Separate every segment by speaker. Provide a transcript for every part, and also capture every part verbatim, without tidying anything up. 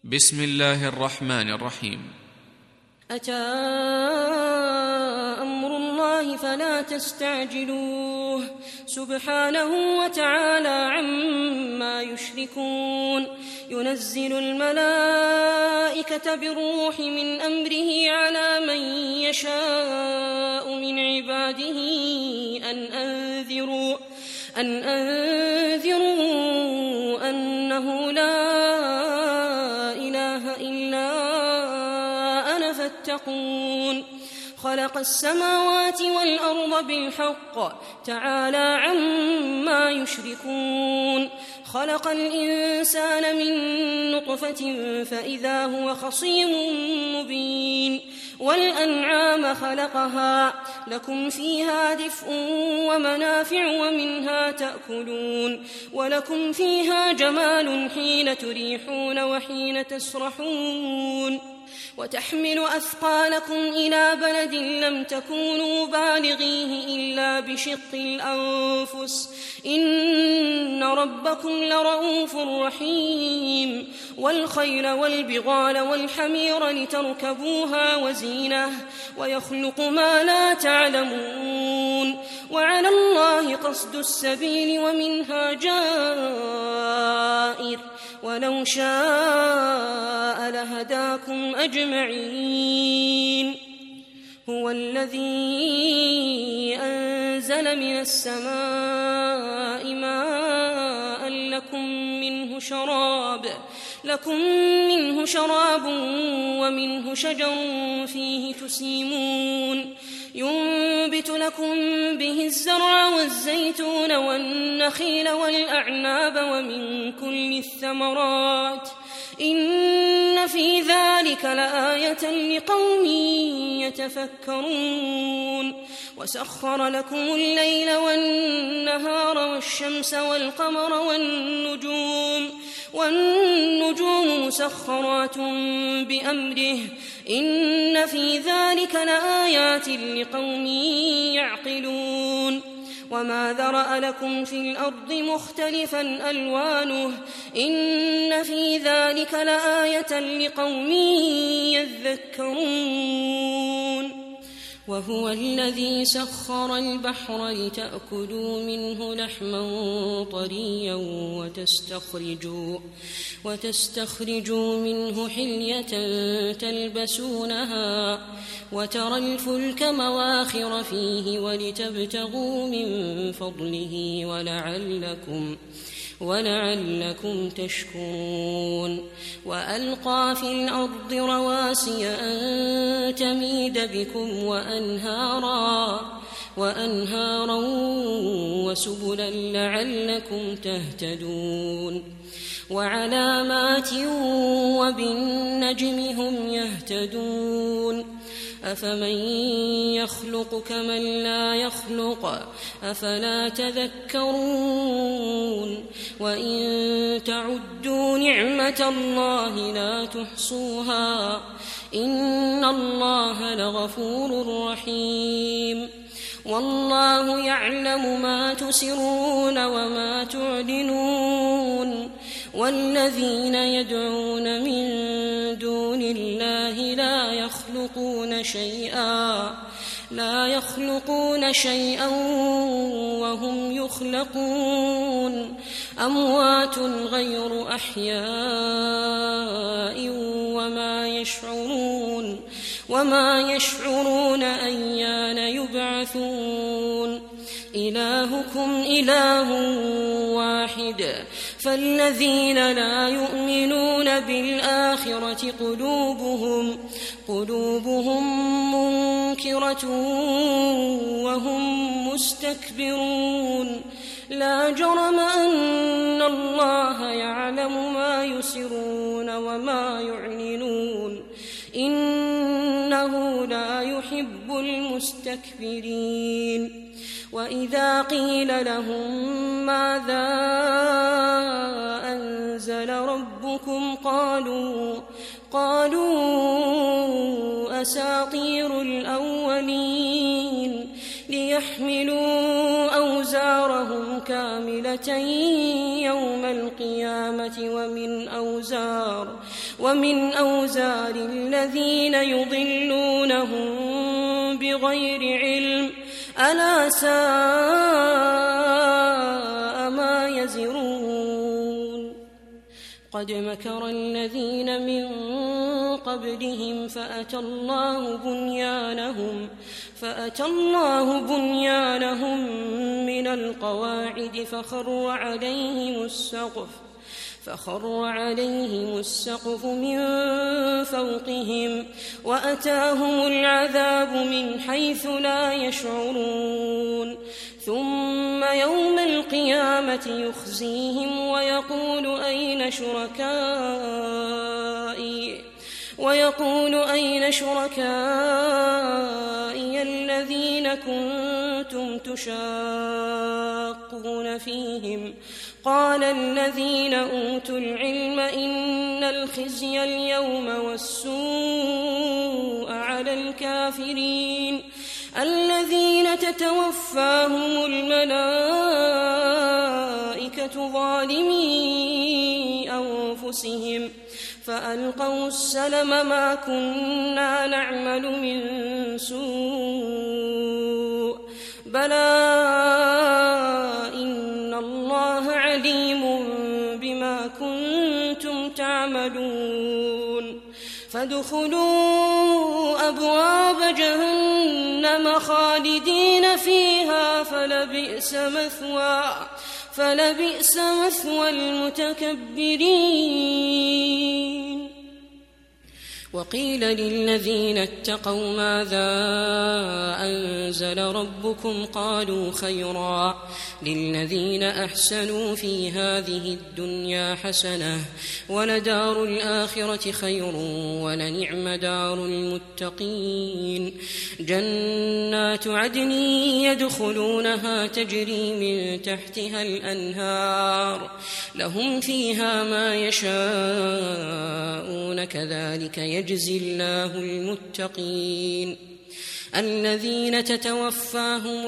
Speaker 1: بسم الله الرحمن الرحيم.
Speaker 2: أتى أمر الله فلا تستعجلوه سبحانه وتعالى عما يشركون. ينزل الملائكة بالروح من أمره على من يشاء من عباده أن أنذروا أن أنذروا أنه لا إله إلا أنا فاتقون. خلق السماوات والأرض بالحق تعالى عما يشركون. خلق الإنسان من نطفة فإذا هو خصيم مبين. والأنعام خلقها لكم فيها دفء ومنافع ومنها تأكلون ولكم فيها جمال حين تريحون وحين تسرحون. وتحمل أثقالكم إلى بلد لم تكونوا بالغيه إلا بشق الأنفس إن ربكم لرؤوف رحيم. والخيل والبغال والحمير لتركبوها وزينة ويخلق ما لا تعلمون. وعلى الله قصد السبيل ومنها جائر ولو شاء لهداكم أجمعين. هو الذي أنزل من السماء ماء لكم منه شراب لكم منه شراب ومنه شجر فيه تسيمون. ينبت لكم به الزرع والزيتون والنخيل والأعناب ومن كل الثمرات إن في ذلك لآية لقوم يتفكرون. وسخر لكم الليل والنهار والشمس والقمر والنجوم والنجوم مسخرات بأمره إن في ذلك لآيات لقوم يعقلون. وما ذرأ لكم في الأرض مختلفا ألوانه إن في ذلك لآية لقوم يذكرون. وهو الذي سخر البحر لتأكلوا منه لحما طريا وتستخرجوا, وتستخرجوا منه حلية تلبسونها وترى الفلك مواخر فيه ولتبتغوا من فضله ولعلكم ولعلكم تشكرون. وألقى في الأرض رواسي أن تميد بكم وأنهارا, وأنهارا وسبلا لعلكم تهتدون. وعلامات وبالنجم هم يهتدون. أفمن يخلق كمن لا يخلق أفلا تذكرون. وإن تعدوا نعمة الله لا تحصوها إن الله لغفور رحيم. والله يعلم ما تسرون وما تعلنون. والذين يدعون من دون الله لا يخلقون شيئا لا يخلقون شيئا وهم يخلقون. أموات غير أحياء وما يشعرون وما يشعرون أيان يبعثون. إلهكم إله واحد فالذين لا يؤمنون بالآخرة قلوبهم قلوبهم منكرة وهم مستكبرون. لا جرم أن الله يعلم ما يسرون وما يعلنون إنه لا يحب المستكبرين. وإذا قيل لهم ماذا أنزل ربكم قالوا قالوا أساطير الأولين. ليحملوا أوزارهم كاملة يوم القيامة ومن أوزار ومن أوزار الذين يضلونهم بغير علم ألا ساء ما يزرون قد مكر الذين من قبلهم فأتى الله بنيانهم فأتى الله بنيانهم من القواعد فخر عليهم السقف فخر عليهم السقف من فوقهم وأتاهم العذاب من حيث لا يشعرون ثم يوم القيامة يخزيهم ويقول أين شركائي ويقول أين شركائي الذين كنتم تشاقون فيهم قال الذين أوتوا العلم إن الخزي اليوم والسوء على الكافرين الذين تتوفاهم الملائكة ظالمي أنفسهم فألقوا السلم ما كنا نعمل من سوء بلى إن الله عليم بما كنتم تعملون فادخلوا أبواب جهنم خالدين فيها فلبئس مثوى فلبئس مثوى المتكبرين وقيل للذين اتقوا ماذا أنزل ربكم قالوا خيرا للذين أحسنوا في هذه الدنيا حسنة ولدار الآخرة خير ولنعم دار المتقين جنات عدن يدخلونها تجري من تحتها الأنهار لهم فيها ما يشاءون كذلك يجزي الله المتقين الذين تتوفاهم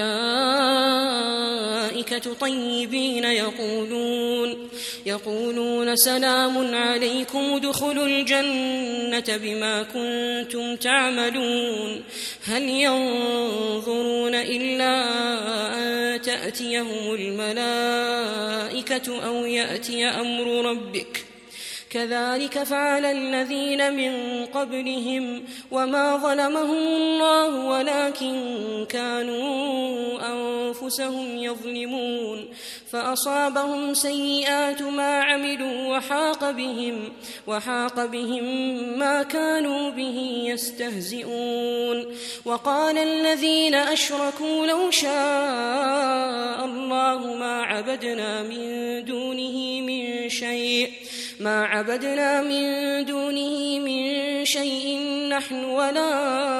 Speaker 2: الملائكة طيبين يقولون يقولون سلام عليكم ادخلوا الجنة بما كنتم تعملون هل ينظرون إلا أن تأتيهم الملائكة أو يأتي أمر ربك كذلك فعل الذين من قبلهم وما ظلمهم الله ولكن كانوا أنفسهم يظلمون فأصابهم سيئات ما عملوا وحاق بهم وحاق بهم ما كانوا به يستهزئون وقال الذين أشركوا لو شاء الله ما عبدنا من دونه من شيء ما عبدنا من دونه من شيء نحن ولا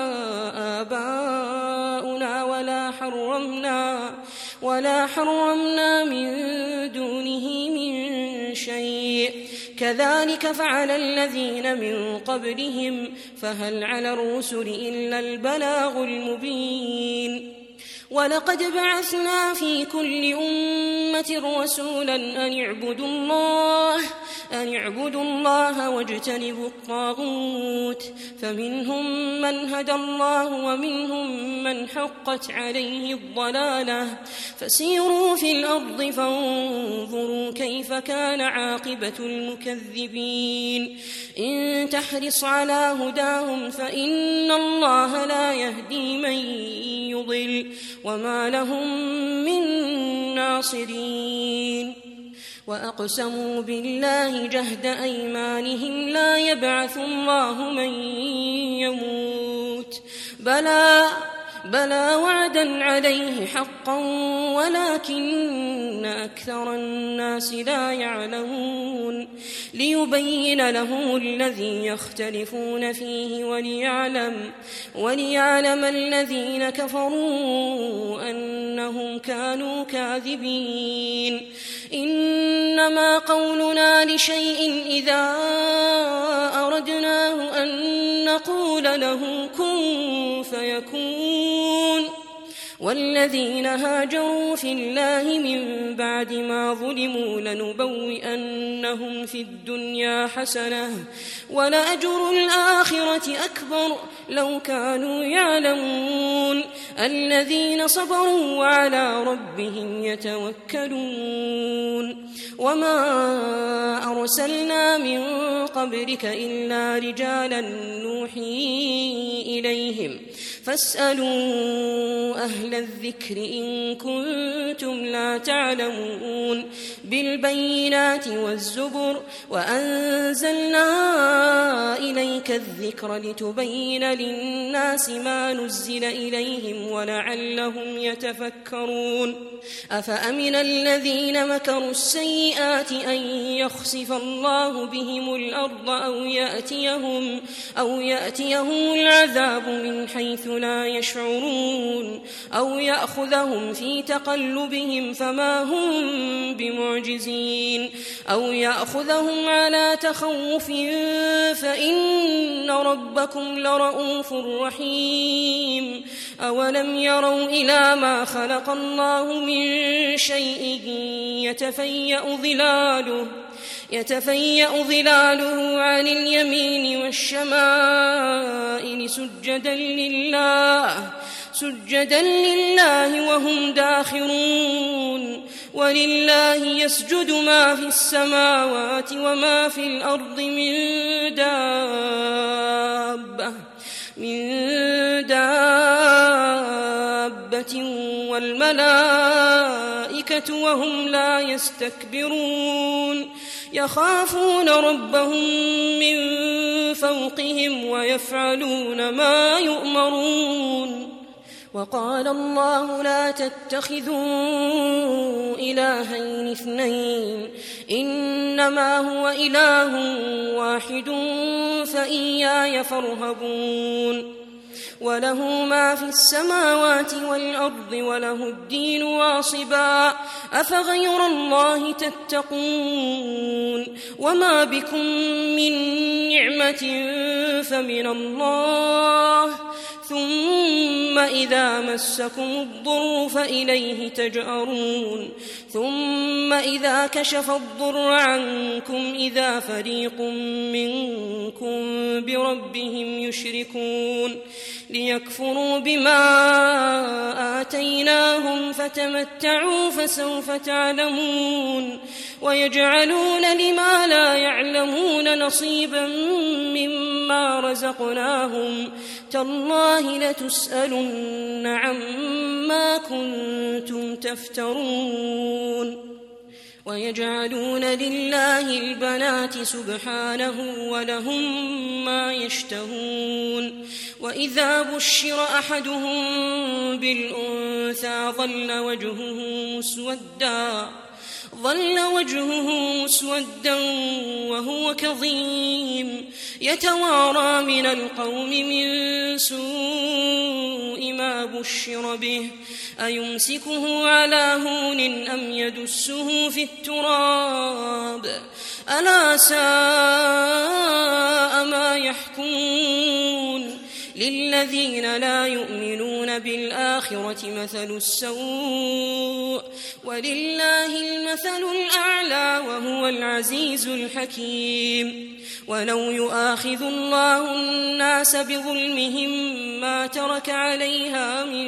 Speaker 2: آباؤنا ولا حرمنا ولا حرمنا من دونه من شيء كذلك فعل الذين من قبلهم فهل على الرسل إلا البلاغ المبين ولقد بعثنا في كل أمة رسولا أن اعبدوا الله أن اعبدوا الله واجتنبوا الطاغوت فمنهم من هدى الله ومنهم من حقت عليه الضلالة فسيروا في الأرض فانظروا كيف كان عاقبة المكذبين إن تحرص على هداهم فإن الله لا يهدي من يضل وما لهم من ناصرين وأقسموا بالله جهد أيمانهم لا يبعث الله من يموت بلى بلى وعدا عليه حقا ولكن أكثر الناس لا يعلمون ليبين لهم الذي يختلفون فيه وليعلم وليعلم الذين كفروا أنهم كانوا كاذبين إنما قولنا لشيء إذا أردناه أن نقول له كن فيكون والذين هاجروا في الله من بعد ما ظلموا لنبوئنهم في الدنيا حسنة ولأجر الآخرة أكبر لو كانوا يعلمون الذين صبروا وعلى ربهم يتوكلون وما أرسلنا من قبلك إلا رجالا نوحي إليهم فاسألوا أهل الذكر إن كنتم لا تعلمون بالبينات والزبر وأنزلنا إليك الذكر لتبين للناس ما نزل إليهم ولعلهم يتفكرون أفأمن الذين مكروا السيئات أن يخسف الله بهم الأرض أو يأتيهم, أو يأتيهم العذاب من حيث لا يشعرون أو يأخذهم في تقلبهم فما هم بمعجزين أو يأخذهم على تخوف فإن ربكم لرؤوف رحيم أولم يروا إلى ما خلق الله من شيء يتفيأ ظلاله يتفيأ ظلاله عن اليمين والشمائل سجدا لله سجدا لله وهم داخرون ولله يسجد ما في السماوات وما في الأرض من دابة من دابة والملائكة وهم لا يستكبرون يخافون ربهم من فوقهم ويفعلون ما يؤمرون وقال الله لا تتخذوا إلهين اثنين إنما هو إله واحد فإياي فارهبون وله ما في السماوات والأرض وله الدين واصبا أفغير الله تتقون وما بكم من نعمة فمن الله ثم إذا مسكم الضر فإليه تجأرون ثم إذا كشف الضر عنكم إذا فريق منكم بربهم يشركون ليكفروا بما آتيناهم فتمتعوا فسوف تعلمون ويجعلون لما لا يعلمون نصيبا مما رزقناهم تالله لتسألن عما كنتم تفترون ويجعلون لله البنات سبحانه ولهم ما يشتهون وإذا بشر أحدهم بالأنثى ظل وجهه مسودا ظل وجهه مسودا وهو كظيم يتوارى من القوم من سوء ما بشر به أيمسكه على هون أم يدسه في التراب ألا ساء ما يحكمون للذين لا يؤمنون بالآخرة مثل السوء ولله المثل الأعلى وهو العزيز الحكيم ولو يؤاخذ الله الناس بظلمهم ما ترك عليها من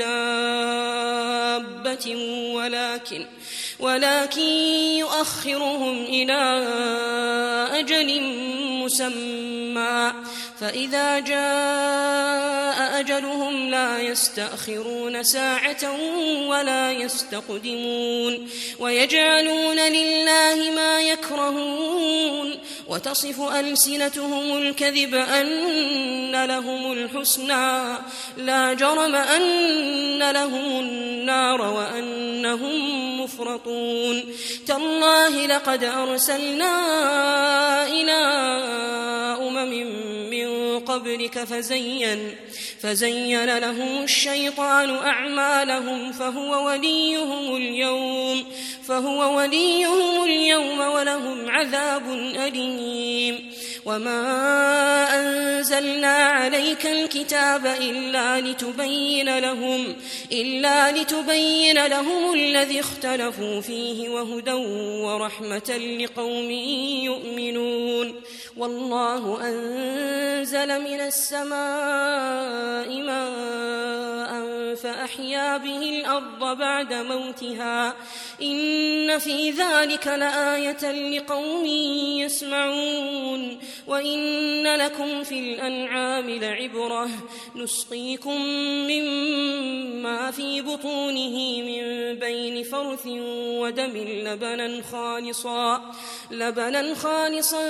Speaker 2: دابة ولكن ولكن يؤخرهم إلى أجل مسمى فإذا جاء أجلهم لا يستأخرون ساعة ولا يستقدمون ويجعلون لله ما يكرهون وتصف ألسنتهم الكذب أن لهم الحسنى لا جرم أن لهم النار وأنهم مفرطون تالله لقد أرسلنا إلى أمم من قبلك فزين فزين لهم الشيطان أعمالهم فهو وليهم اليوم فهو وليهم اليوم ولهم عذاب أليم وما أنزلنا عليك الكتاب إلا لتبين لهم إلا لتبين لهم الذي اختلفوا فيه وهدى ورحمة لقوم يؤمنون والله أنزل من السماء ماء فأحيا به الأرض بعد موتها إن في ذلك لآية لقوم يسمعون وإن لكم في الأنعام لعبرة نسقيكم مما في بطونه من بين فرث ودم لبنا خالصا لبنا خالصا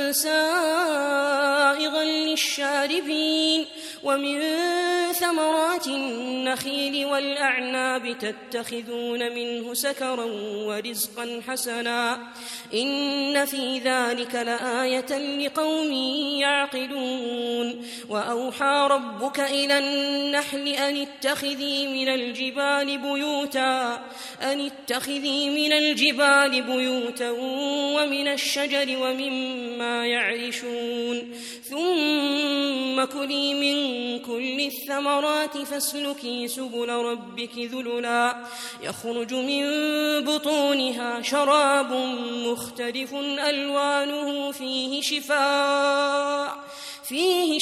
Speaker 2: سائغا للشاربين ومن ثمرات النخيل والأعناب تتخذون منه سكرا ورزقا حسنا إن في ذلك لآية لقوم يعقلون وأوحى ربك إلى النحل أن اتخذي من الجبال بيوتا أن اتخذي من الجبال بيوتا ومن الشجر ومما يعرشون ثم كلي من كل الثمرات فاسلكي سبل ربك ذللا يخرج من بطونها شراب مختلف ألوانه فيه شفاء فيه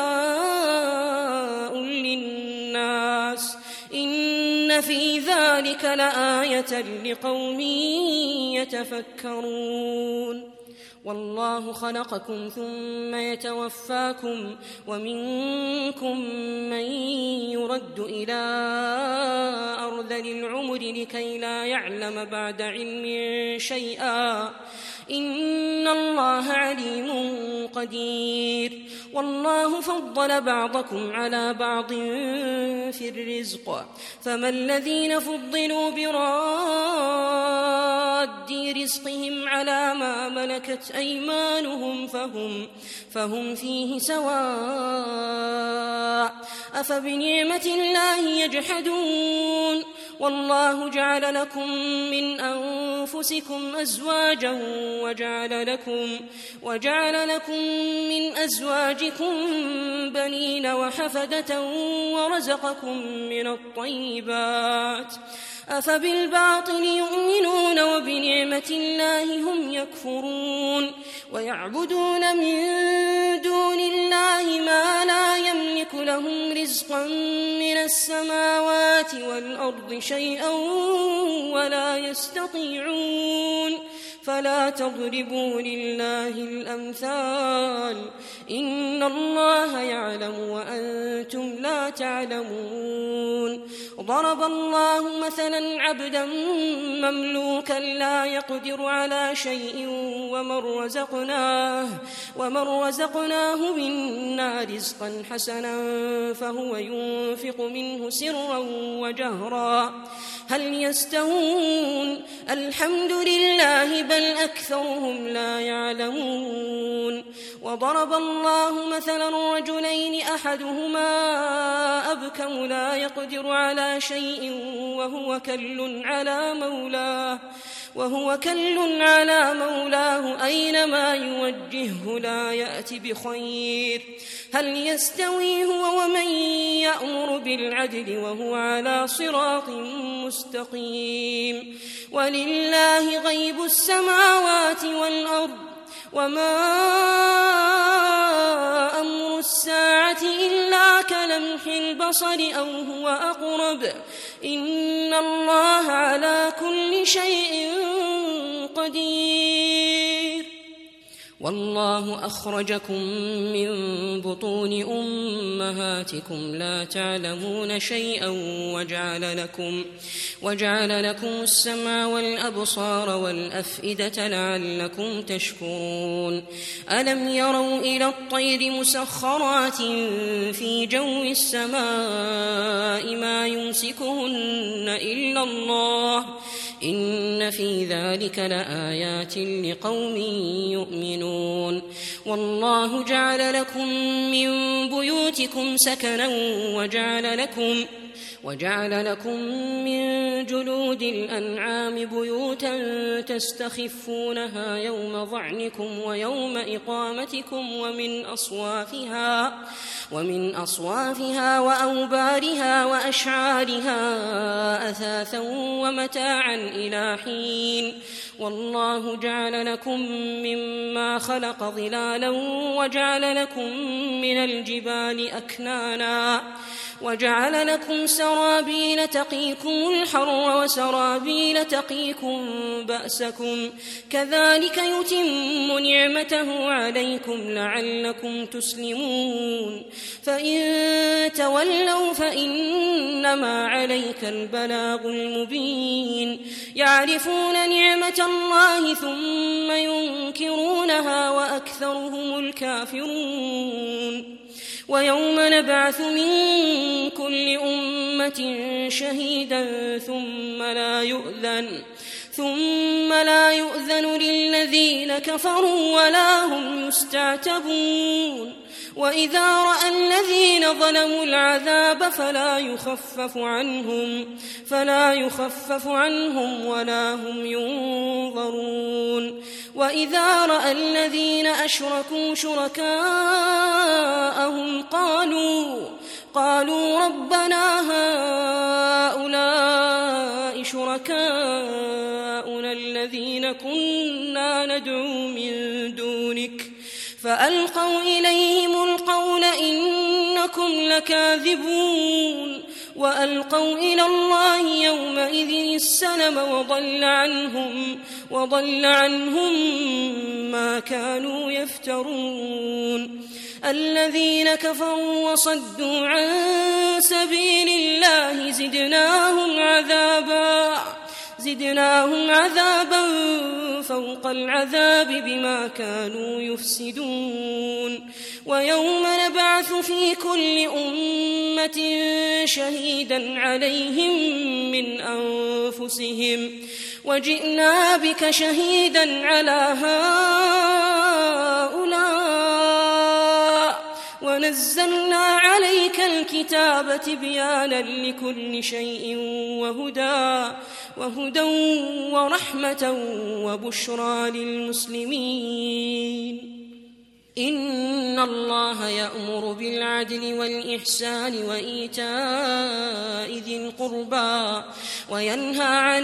Speaker 2: شفاء للناس إن في ذلك لآية لقوم يتفكرون والله خلقكم ثم يتوفاكم ومنكم من يرد إلى أرذل العمر لكي لا يعلم بعد علم شيئا إن الله عليم قدير والله فضل بعضكم على بعض في الرزق فما الذين فضلوا براد رزقهم على ما ملكت أيمانهم فهم, فهم فيه سواء أفبنعمة الله يجحدون والله جعل لكم من أنفسكم أزواجا وجعل لكم, وجعل لكم من أزواجكم بنين وحفدة ورزقكم من الطيبات أفبالباطل يؤمنون وبنعمة الله هم يكفرون ويعبدون من دون الله ما لا يملك لهم رزقا من السماوات والأرض شيئا ولا يستطيعون فلا تضربوا لله الأمثال إن الله يعلم وأنتم لا تعلمون ضرب الله مثلا عبدا مملوكا لا يقدر على شيء ومن رزقناه, ومن رزقناه منا رزقا حسنا فهو ينفق منه سرا وجهرا هل يستوون الحمد لله بل أكثرهم لا يعلمون وضرب الله مثلا رجلين أحدهما أبكم لا يقدر على شيء وهو كل على مولاه وهو كل على مولاه أينما يوجهه لا يأتي بخير هل يستوي هو ومن يأمر بالعدل وهو على صراط مستقيم ولله غيب السماوات والأرض وما أمر الساعة إلا كلمح البصر أو هو أقرب إن الله على كل شيء قدير والله أخرجكم من بطون أمهاتكم لا تعلمون شيئا وجعل لكم, وجعل لكم السمع والأبصار والأفئدة لعلكم تشكرون ألم يروا إلى الطير مسخرات في جو السماء ما يمسكهن إلا الله إن في ذلك لآيات لقوم يؤمنون والله جعل لكم من بيوتكم سكنا وجعل لكم وجعل لكم من جلود الأنعام بيوتا تستخفونها يوم ظعنكم ويوم إقامتكم ومن أصوافها ومن أصوافها وأوبارها وأشعارها أثاثا ومتاعا إلى حين والله جعل لكم مما خلق ظلالا وجعل لكم من الجبال أكنانا وجعل لكم سرابيل تقيكم الحر وسرابيل تقيكم بأسكم كذلك يتم نعمته عليكم لعلكم تسلمون فإن تولوا فإنما عليك البلاغ المبين يعرفون نعمة الله ثم ينكرونها وأكثرهم الكافرون ويوم نبعث من كل أمة شهيدا ثم لا يؤذن ثم لا يؤذن للذين كفروا ولا هم يستعتبون وإذا رأى الذين ظلموا العذاب فلا يخفف عنهم فلا يخفف عنهم ولا هم ينظرون وإذا رأى الذين أشركوا شركاءهم قالوا قالوا ربنا هؤلاء شركاؤنا الذين كنا ندعو من دونك فألقوا إليهم القول إنكم لكاذبون وألقوا إلى الله يومئذ السلم وضل عنهم وضل عنهم ما كانوا يفترون الذين كفروا وصدوا عن سبيل الله زدناهم عذابا زدناهم عذابا فوق العذاب بما كانوا يفسدون ويوم نبعث في كل أمة شهيدا عليهم من أنفسهم وجئنا بك شهيدا على هؤلاء ونزلنا عليك الكتاب تبيانا لكل شيء وهدى وهدى ورحمة وبشرى للمسلمين إن الله يأمر بالعدل والإحسان وإيتاء ذي القربى وينهى عن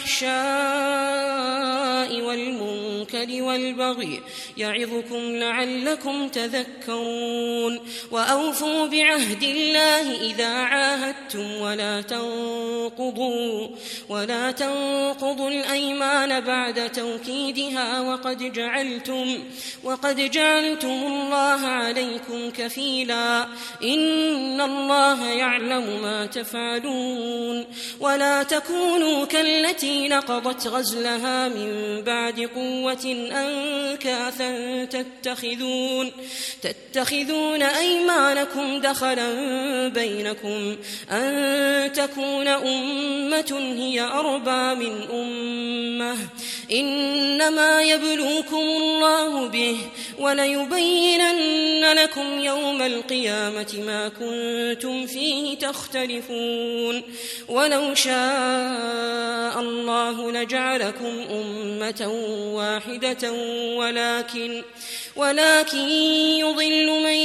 Speaker 2: الفحشاء والمنكر والبغي يعظكم لعلكم تذكرون وأوفوا بعهد الله إذا عاهدتم ولا تنقضوا ولا تنقضوا الأيمان بعد توكيدها وقد جعلتم وقد جعلتم الله عليكم كفيلا إن الله يعلم ما تفعلون ولا تكونوا كالتي نقضت غزلها من بعد قوة أنكاثا تتخذون تتخذون أيمانكم دخلا بينكم أن تكون أمة هي أربى من أمة إنما يبلوكم الله به وليبينن لكم يوم القيامة ما كنتم فيه تختلفون ولو شاء الله لجعلكم أمة واحدة ولكن ولكن يضل من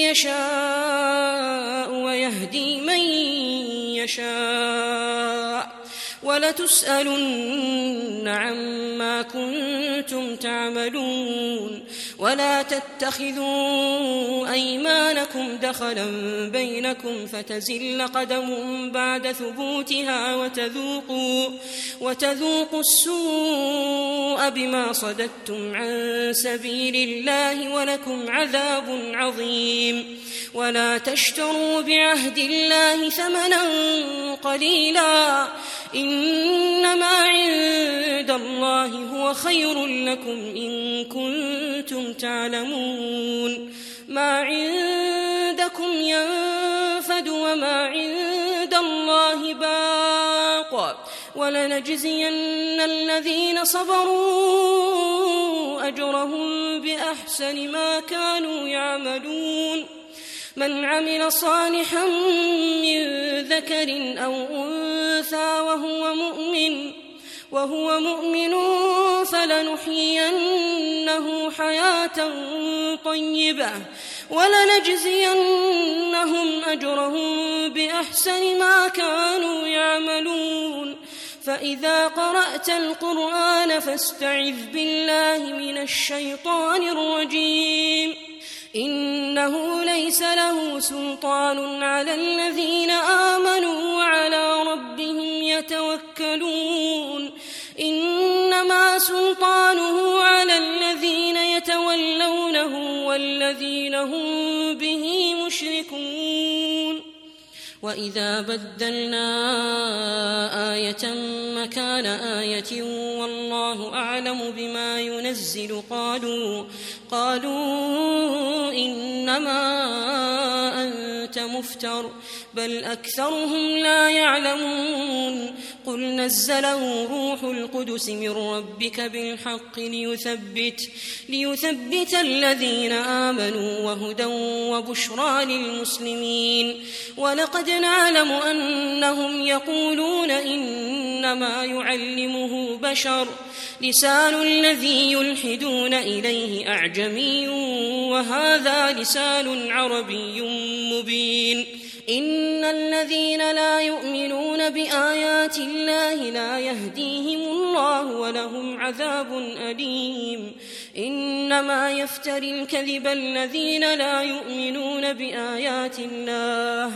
Speaker 2: يشاء ويهدي من يشاء ولتسألن عما كنتم تعملون ولا تتخذوا أيمانكم دخلا بينكم فتزل قدم بعد ثبوتها وتذوقوا, وتذوقوا السوء بما صددتم عن سبيل الله ولكم عذاب عظيم ولا تشتروا بعهد الله ثمنا قليلا إنما عند الله هو خير لكم إن كنتم تعلمون ما عندكم ينفد وما عند الله باق ولنجزين الذين صبروا أجرهم بأحسن ما كانوا يعملون من عمل صالحا من ذكر أو أنثى وهو مؤمن وهو مؤمن فلنحيينه حياة طيبة ولنجزينهم أجرهم بأحسن ما كانوا يعملون. فإذا قرأت القرآن فاستعذ بالله من الشيطان الرجيم إنه ليس له سلطان على الذين آمنوا وعلى ربهم يتوكلون إنما سلطانه على الذين يتولونه والذين هم به مشركون. وإذا بدلنا آية مكان آية والله أعلم بما ينزل قالوا قالوا إنما أنت مفتر بل أكثرهم لا يعلمون. قل نزله روح القدس من ربك بالحق ليثبت, ليثبت الذين آمنوا وهدى وبشرى للمسلمين. ولقد نعلم أنهم يقولون إنما يعلمه بشر لسان الذي يلحدون إليه أعجمي وهذا لسان عربي مبين. إن الذين لا يؤمنون بآيات الله لا يهديهم الله ولهم عذاب أليم. إنما يفتري الكذب الذين لا يؤمنون بآيات الله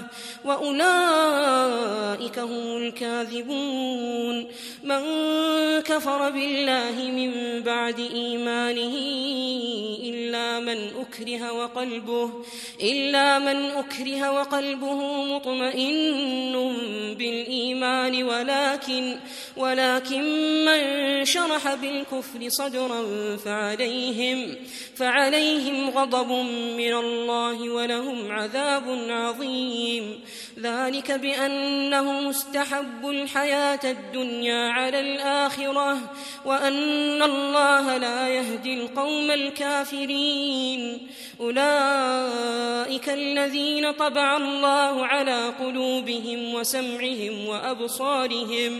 Speaker 2: وأولئك هم الكاذبون. من كفر بالله من بعد إيمانه إلا من أكره وقلبه إلا من أكره وقلبه مطمئن بالإيمان ولكن ولكن من شرح بالكفر صدرا فعليهم فعليهم غضب من الله ولهم عذاب عظيم. ذلك بأنهم استحبوا الحياة الدنيا على الآخرة وأن الله لا يهدي القوم الكافرين. أولئك الذين طبع الله على قلوبهم وسمعهم وأبصارهم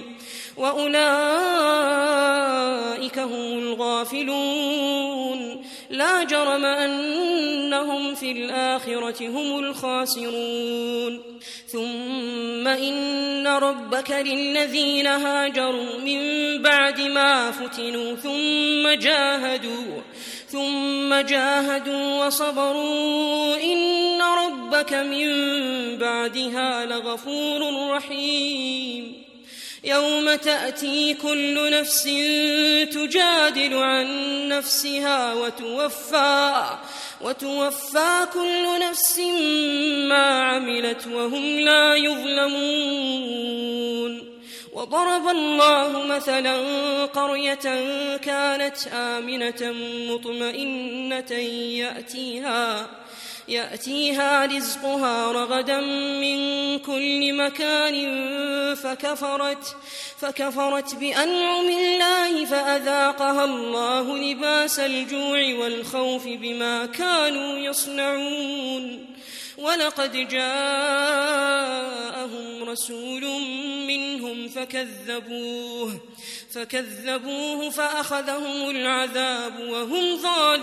Speaker 2: وأولئك هم الغافلون. لا جرم أنهم في الآخرة هم الخاسرون. ثم إن ربك للذين هاجروا من بعد ما فتنوا ثم جاهدوا ثم جاهدوا وصبروا إن ربك من بعدها لغفور رحيم. يوم تأتي كل نفس تجادل عن نفسها وتوفى وتوفى كل نفس ما عملت وهم لا يظلمون. وضرب الله مثلا قرية كانت آمنة مطمئنة يأتيها يأتيها رزقها رغدا من كل مكان فكفرت فكفرت بأنعم الله فأذاقها الله لباس الجوع والخوف بما كانوا يصنعون. ولقد جاءهم رسول منهم فكذبوه فكذبوه فأخذهم العذاب وهم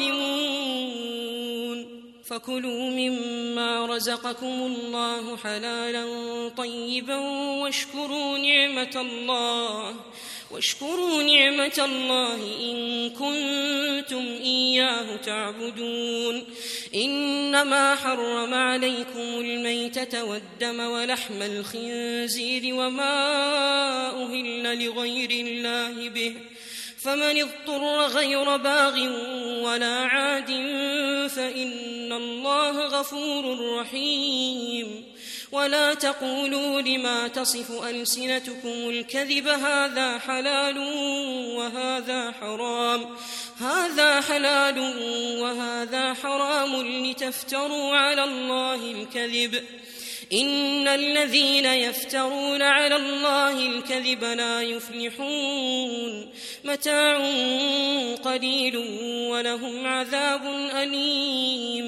Speaker 2: ظالمون. فكلوا مما رزقكم الله حلالا طيبا واشكروا نعمة الله واشكروا نعمة الله إن كنتم إياه تعبدون. إنما حرم عليكم الميتة والدم ولحم الخنزير وما أهل لغير الله به فمن اضطر غير باغ ولا عاد فإن الله غفور رحيم. ولا تقولوا لما تصف ألسنتكم الكذب هذا حلال وهذا حرام هذا حلال وهذا حرام لتفتروا على الله الكذب. إن الذين يفترون على الله الكذب لا يفلحون. متاع قليل ولهم عذاب أليم.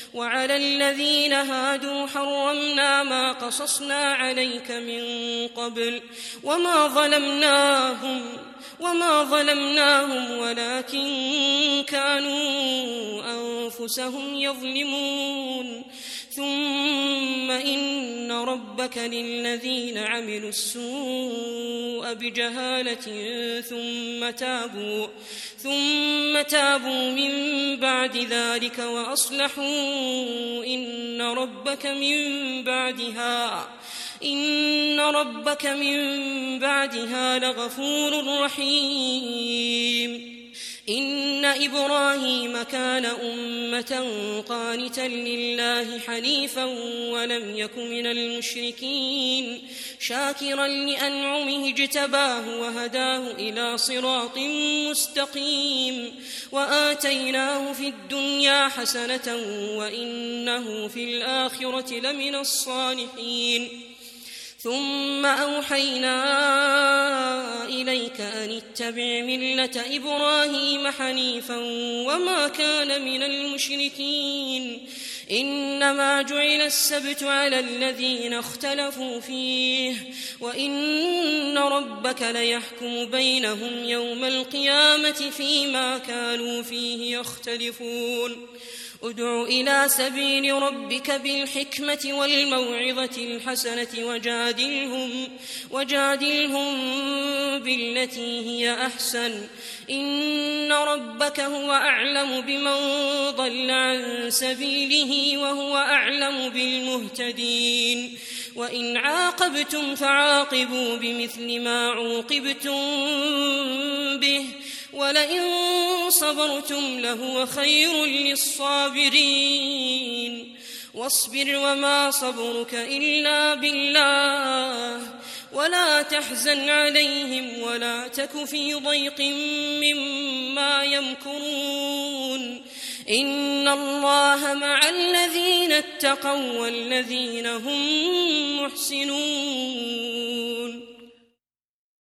Speaker 2: وعلى الذين هادوا حرمنا ما قصصنا عليك من قبل وما ظلمناهم وما ظلمناهم ولكن كانوا أنفسهم يظلمون ثم إن ربك للذين عملوا السوء بجهالة ثم تابوا ثم تابوا من بعد ذلك وأصلحوا إن ربك من بعدها إن ربك من بعدها لغفور رحيم. إن إبراهيم كان أمة قانتا لله حنيفا ولم يك من المشركين شاكرا لأنعمه اجتباه وهداه إلى صراط مستقيم وآتيناه في الدنيا حسنة وإنه في الآخرة لمن الصالحين. ثم أوحينا إليك أن اتبع ملة إبراهيم حنيفا وما كان من المشركين إنما جعل السبت على الذين اختلفوا فيه وإن ربك ليحكم بينهم يوم القيامة فيما كانوا فيه يختلفون. ادع إلى سبيل ربك بالحكمة والموعظة الحسنة وجادلهم, وجادلهم بالتي هي أحسن إن ربك هو أعلم بمن ضل عن سبيله وهو أعلم بالمهتدين. وإن عاقبتم فعاقبوا بمثل ما عوقبتم به ولئن صبرتم لهو خير للصابرين. واصبر وما صبرك إلا بالله ولا تحزن عليهم ولا تك في ضيق مما يمكرون إن الله مع الذين اتقوا والذين هم محسنون.